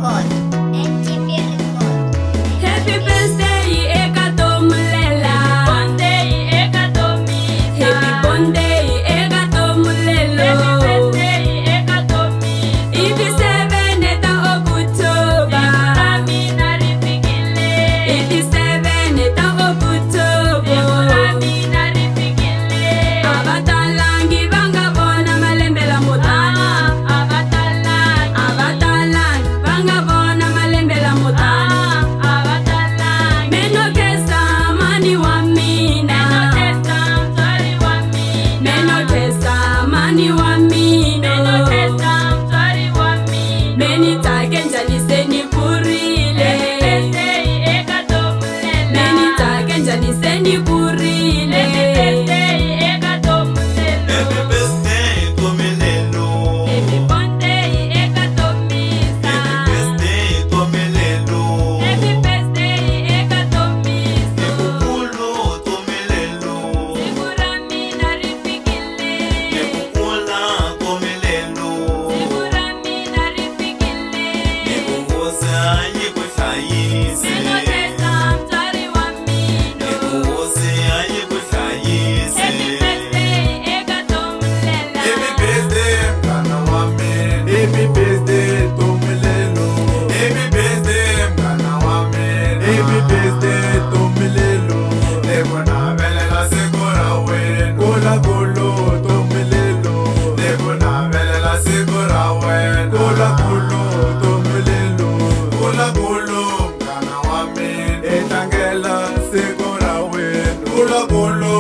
Record. NTP Record. Happy birthday, Eka Tomulela. Happy birthday, Eka Tomulelo. Ibi 7 eta October. Ibi 7 eta October. Abatalangi banga bona malembe la motana. Abatalangi banga bona malembe la motana. Meno kesa mani wa mina. Meno kesa mani wa mina. Meni tagenja niseni kurile. Meni tagenja niseni kurile. Happy birthday, Tomelelo. Happy birthday, Eka Tomisa. Happy birthday, Tomelelo. Happy birthday, Eka Tomisa. Nekukulo, Tomelelo. Sigura mina rifikile. Nekukula, Tomelelo. Sigura mina rifikile. Nekuhoza, yekuhlayise. Meno tesa mtwari wa mino. Nekuhoze, yekuhlayise. Happy birthday, Eka Tomulela. Happy birthday, mngana wami. Happy birthday Tomelelo. Happy birthday, mngana wami. Happy birthday Tomelelo. Nekunabelela siku ra wena. Kola kolo Tomelelo. Nekunabelela siku ra wena. Kola kolo Tomelelo. Kula kulu, mngana wami. Etlangela siku ra wena. Kula kulu,